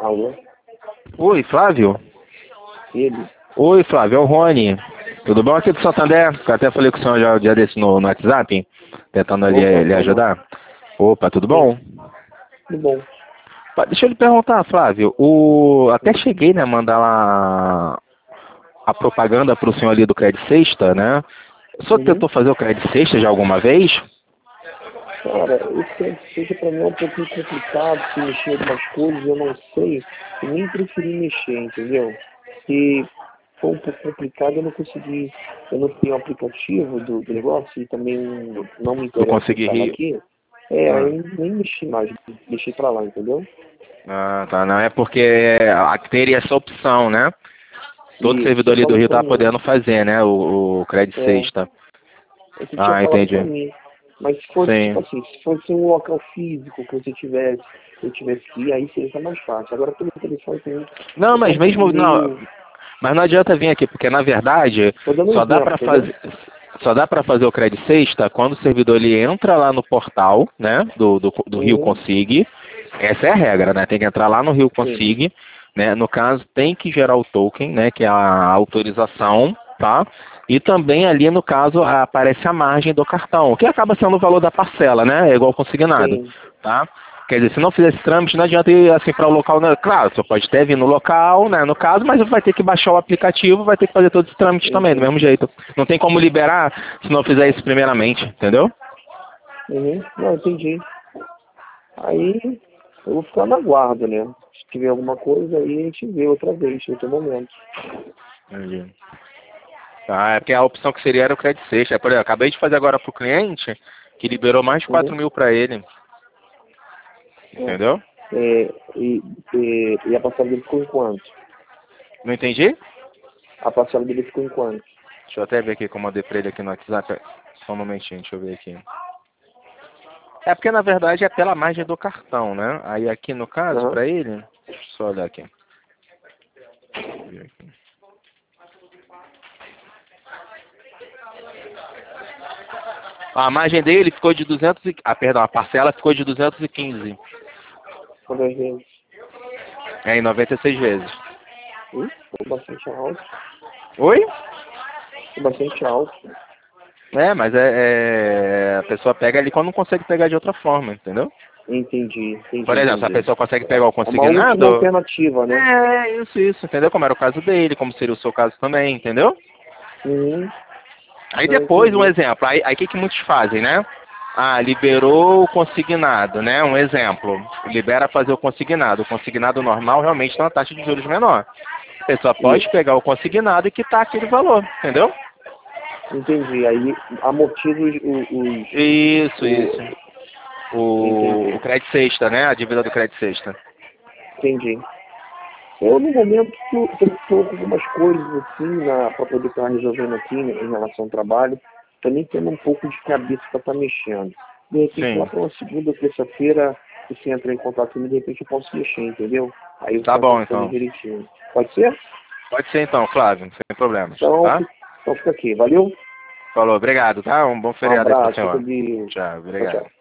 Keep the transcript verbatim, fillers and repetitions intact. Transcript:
Alô? Oi, Flávio? Ele? Oi, Flávio, é o Rony. Tudo bom aqui do Santander? Eu até falei com o senhor já o dia desse no, no WhatsApp, tentando ali Opa, lhe tudo bom? ajudar. Opa, tudo Sim, bom? tudo bom. Pa- Deixa eu lhe perguntar, Flávio, o... até cheguei, né, mandar lá a propaganda para o senhor ali do Crédito Sexta, né? O senhor Uhum. tentou fazer o Crédito Sexta já alguma vez? Cara, esse crédito seja para mim é um pouquinho complicado, se mexer em algumas coisas, eu não sei, e nem preferi mexer, entendeu? Se foi um pouco complicado, eu não consegui, eu não tenho o aplicativo do, do negócio e também não me Eu interessa consegui instalar rir. aqui. É, Ah, aí nem mexi mais, deixei pra lá, entendeu? ah, tá, não é porque aqui teria essa opção, né? Todo E você servidor ali do falou Rio pra tá mim, podendo fazer, né, o, o Crédito é, Sexta. você tinha Ah, falado pra entendi. mim. Mas se fosse, tipo Sim. assim, se fosse um local físico que você tivesse, eu tivesse que ir, aí seria mais fácil. Agora pelo telefone tem Não, é mas um pouco mesmo não, meio. mas não adianta vir aqui, porque na verdade Tô dando um só dá exemplo, para entendeu? fazer só dá para fazer o Credit Sexta quando o servidor ele entra lá no portal, né, do, do, do Rio Uhum, Consig. Essa é a regra, né? Tem que entrar lá no Rio sim, Consig, né? No caso, tem que gerar o token, né, que é a autorização, tá? E também ali no caso aparece a margem do cartão, que acaba sendo o valor da parcela, né? É igual consignado, sim, tá? Quer dizer, se não fizer esse trâmite, não adianta ir assim para o local, né? Claro, você pode até vir no local, né, no caso, mas vai ter que baixar o aplicativo, vai ter que fazer todo esse trâmite também, do mesmo entendi. jeito. Não tem como liberar se não fizer isso primeiramente, entendeu? Uhum, não, entendi. Aí eu vou ficar na guarda, né? Se tiver alguma coisa, aí a gente vê outra vez, em outro momento. Entendi. Tá, é porque a opção que seria era o Credit Sexta. Por exemplo, eu acabei de fazer agora pro cliente, que liberou mais de quatro Uhum, mil para ele, é. entendeu? É, e, e, e a parcela dele ficou em quanto? Não entendi? A parcela dele ficou em quanto? Deixa eu até ver aqui como eu mandei pra ele aqui no WhatsApp. Só um momentinho, deixa eu ver aqui. É porque na verdade é pela margem do cartão, né? Aí aqui no caso, Aham. pra ele, deixa eu só olhar aqui. Deixa eu ver aqui. A margem dele ficou de duzentos e... Ah, perdão, a parcela ficou de duzentos e quinze. Quantas vezes? É, em noventa e seis vezes. Hum, ficou bastante alto. Oi? Ficou bastante alto. É, mas é, é... a pessoa pega ali quando não consegue pegar de outra forma, entendeu? Entendi, entendi, Por exemplo, se a entendi. pessoa consegue pegar o É uma última consignado, alternativa, né? é isso, isso, entendeu? Como era o caso dele, como seria o seu caso também, entendeu? Uhum. Aí Não, depois, um entendi. exemplo, aí o que, que muitos fazem, né? Ah, liberou o consignado, né? Um exemplo, libera fazer o consignado. O consignado normal realmente tem uma taxa de juros menor. A pessoa pode Isso. pegar o consignado e quitar aquele valor, entendeu? Entendi. Aí amortiza os, os, Isso, os, isso. o... O, o Entendi, crédito sexta, né? A dívida do crédito sexta. entendi. Eu, no momento, estou com algumas coisas assim para poder estar resolvendo aqui, né, em relação ao trabalho. Também tendo um pouco de cabeça para estar mexendo. De repente, lá Sim. para uma segunda ou terça-feira, se você entrar em contato comigo, de repente eu posso mexer, entendeu? Aí eu Tá faço bom, as coisas então. direitinho. Pode ser? Pode ser então, Flávio, sem problemas, Então, tá? fi- então fica aqui. Valeu? Falou, obrigado, tá? Um bom Um feriado aí pro abraço, fica com senhor. Deus. Tchau, Tchau, obrigado. tchau.